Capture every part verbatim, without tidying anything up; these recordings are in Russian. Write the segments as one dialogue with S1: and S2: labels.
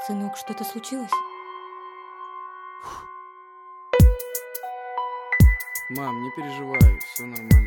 S1: Сынок, что-то случилось?
S2: Мам, не переживай, все нормально.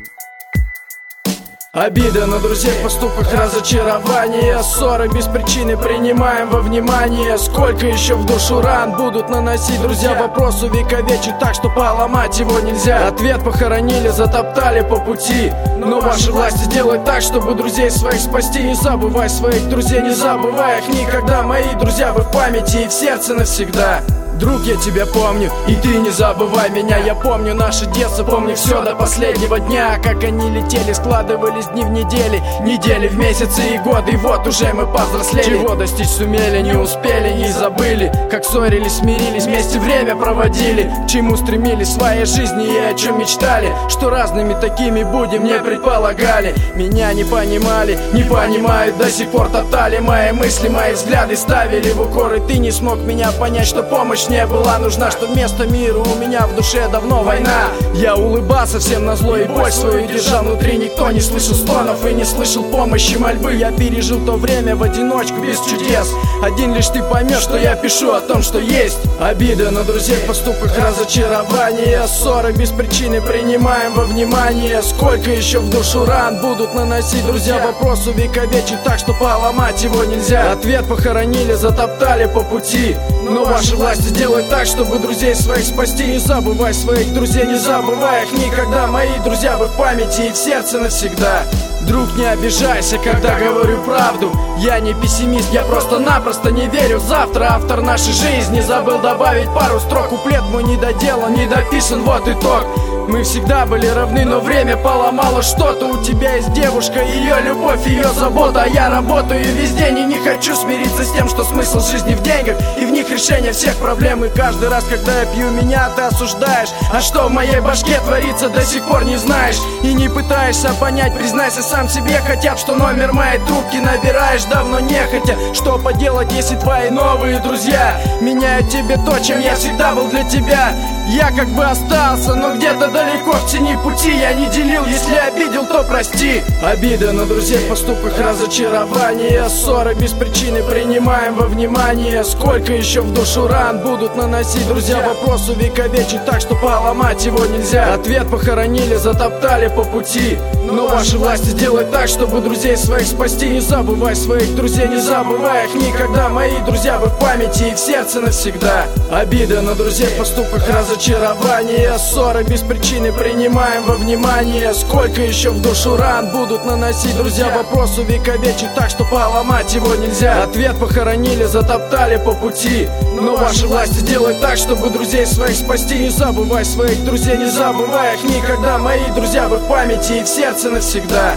S3: Обида на друзей в поступках, разочарование, ссоры без причины принимаем во внимание. Сколько еще в душу ран будут наносить друзья? Вопрос увековечить так, что поломать его нельзя. Ответ похоронили, затоптали по пути, но ваши власти делают так, чтобы друзей своих спасти. Не забывай своих друзей, не забывай их никогда. Мои друзья, вы в памяти и в сердце навсегда. Друг, я тебя помню, и ты не забывай меня. Я помню наше детство, помню все до последнего дня. Как они летели, складывались дни в недели, недели в месяцы и годы. И вот уже мы повзрослели. Чего достичь сумели, не успели, не забыли. Как ссорились, смирились, вместе время проводили. К чему стремились в своей жизни и о чем мечтали. Что разными такими будем, не предполагали. Меня не понимали, не понимают до сих пор топтали мои мысли, мои взгляды ставили в укор. И ты не смог меня понять, что помощь не была нужна, что вместо мира у меня в душе давно война. Я улыбался всем назло и боль свою держал внутри. Никто не слышал стонов и не слышал помощи, мольбы. Я пережил то время в одиночку без чудес. Один лишь ты поймешь, что я пишу о том, что есть. Обида на друзей в поступках, разочарование, ссоры без причины принимаем во внимание. Сколько еще в душу ран будут наносить друзья? Вопрос увековечить так, что поломать его нельзя. Ответ похоронили, затоптали по пути, но ваши власти делают так, чтобы друзей своих спасти. Не забывай своих друзей, не забывай их никогда. Мои друзья, вы в памяти и в сердце навсегда. Друг, не обижайся, когда говорю правду. Я не пессимист, я просто-напросто не верю в завтра. Автор нашей жизни забыл добавить пару строк. Куплет мой не доделан, не дописан, вот итог. Мы всегда были равны, но время поломало что-то. У тебя есть девушка, ее любовь, ее забота. А я работаю весь день и не хочу смириться с тем, что смысл жизни в деньгах и в них решение всех проблем. И каждый раз, когда я пью, меня ты осуждаешь. А что в моей башке творится, до сих пор не знаешь. И не пытаешься понять, признайся сам себе хотя бы, что номер моей трубки набираешь давно нехотя. Что поделать, если твои новые друзья меняют тебе то, чем я всегда был для тебя? Я как бы остался, но где-то далеко в тени пути. Я не делил, если обидел, то прости. Обида на друзей в поступках, разочарование, ссоры без причины принимаем во внимание. Сколько еще в душу ран будут наносить друзья? Вопрос увековечить так, что поломать его нельзя. Ответ похоронили, затоптали по пути, но ваши власти делают так, чтобы друзей своих спасти. Не забывай своих друзей, не забывай их никогда. Мои друзья, вы в памяти и в сердце навсегда. Обида на друзей в поступках, разочарование, ссоры без причины принимаем во внимание. Сколько еще в душу ран будут наносить друзья? Вопрос увековечить так, что поломать его нельзя. Ответ похоронили, затоптали по пути, но ваши власти делают так, чтобы друзей своих спасти. Не забывай своих друзей, не забывай их никогда. Мои друзья, вы в памяти и в сердце навсегда.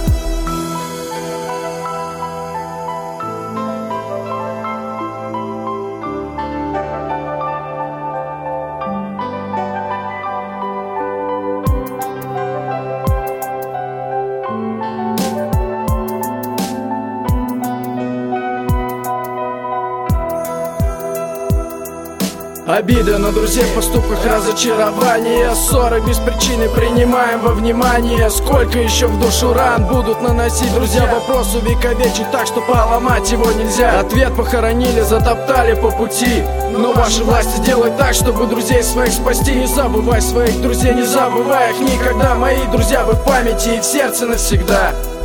S3: Обида на друзей в поступках, разочарование, ссоры без причины принимаем во внимание. Сколько еще в душу ран будут наносить друзья? Вопрос увековечить так, что поломать его нельзя. Ответ похоронили, затоптали по пути, но ваши власти делают так, чтобы друзей своих спасти. Не забывай своих друзей, не забывай их никогда. Мои друзья, вы в памяти и в сердце навсегда.